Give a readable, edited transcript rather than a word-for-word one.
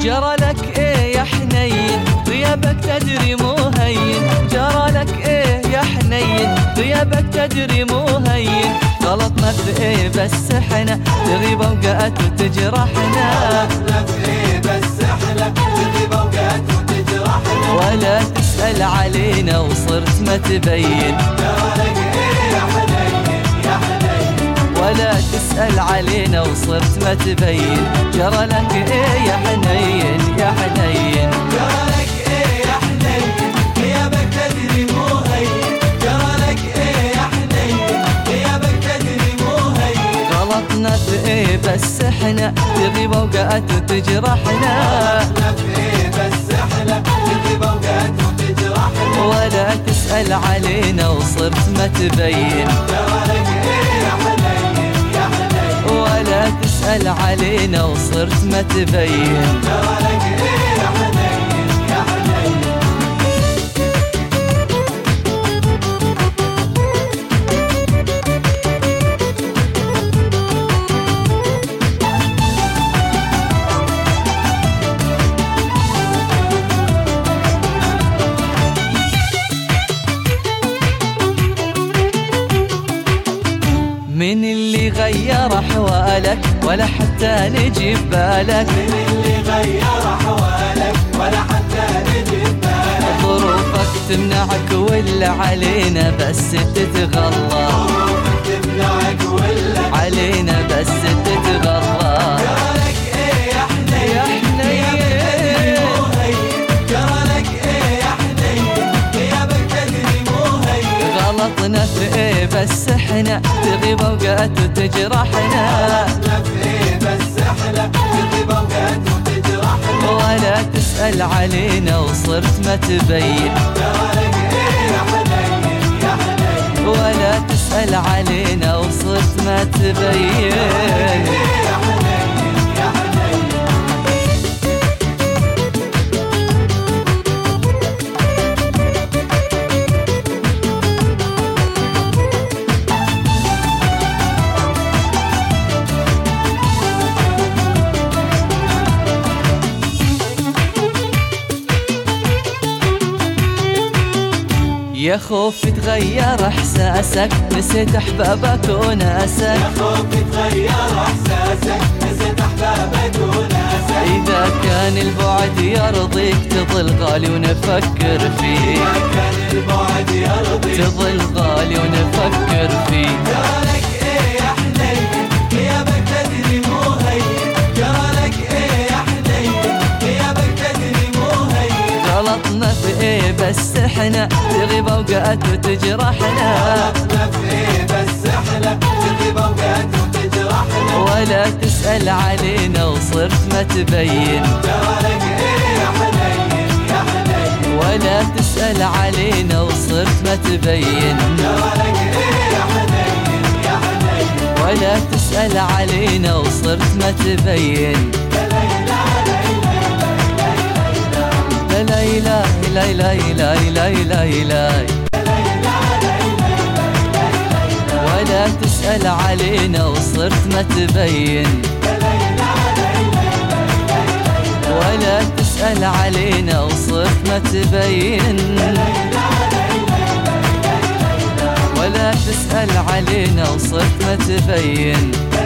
جرى لك ايه يا حنين غيابك تدري مو هين، جرى لك ايه يا حنين غيابك تدري مو هين، غلطنا في ايه بس احنا تغيب اوقات وتجرحنا، غلطنا في ايه بس احنا تغيب اوقات وتجرحنا، ولا تسأل علينا وصرت ما تبين، جرى لك ايه يا حنين يا حنين، ولا تسأل علينا وصرت ما تبين، جرى لك ايه يا حنين يا حنين، جرى لك ايه يا حنين غيابك تدري مو هين، جرى لك ايه يا حنين غيابك تدري مو هين، غلطنا في ايه بس احنا تغيب اوقات وتجرحنا، غلطنا في ايه بس احنا تغيب اوقات وتجرحنا، ولا تسأل علينا وصرت ما تبين، جرى لك ايه يا حنين يا حنين، ولا تسأل علينا وصرت ما تبين، جرى لك ايه يا حنين يا حنين. من اللي غير أحوالك ولا حتى نجيب بالك، من اللي غير أحوالك ولا حتى نجيب بالك، ظروفك تمنعك ولا علينا بس تتغلى، ظروفك تمنعك ولا علينا بس تتغلى، جرى لك ايه يا حنين يا حنين جرى لك ايه يا حنين غيابك تدري مو هين، غلطنا في ايه بس احنا تغيب اوقات وتجرحنا، غلطنا في ايه بس احنا تغيب اوقات وتجرحنا، ولا تسأل علينا وصرت ما تبين، جرى لك ايه يا حنين يا حنين، ولا تسأل علينا وصرت ما تبين، ايه يا حنين يا حنين. يا خوف تغير احساسك نسيت احبابك وناسك، يا خوف تغير احساسك نسيت احبابك وناسك، اذا كان البعد يرضيك تظل غالي ونفكر فيك، إذا كان البعد يرضيك تظل غالي ونفكر فيك، جرى لك ايه يا حنين غيابك تدري مو هين، جرى لك ايه يا حنين غيابك تدري مو هين، غلطنا في ايه بس احنا تغيب اوقات وتجرحنا، غلطنا في ايه بس احنا تغيب اوقات وتجرحنا، ولا تسأل علينا وصرت ما تبين، جرى لك ايه يا حنين يا حنين، ولا تسأل علينا وصرت ما تبين، جرى لك ايه يا حنين يا حنين، ولا تسأل علينا وصرت ما تبين، لا إله إلا إلا إلا إلا إلا إلا، ولا تسأل علينا وصرت ما تبين، ولا تسأل علينا وصرت ما تبين، ولا تسأل علينا وصرت ما تبين.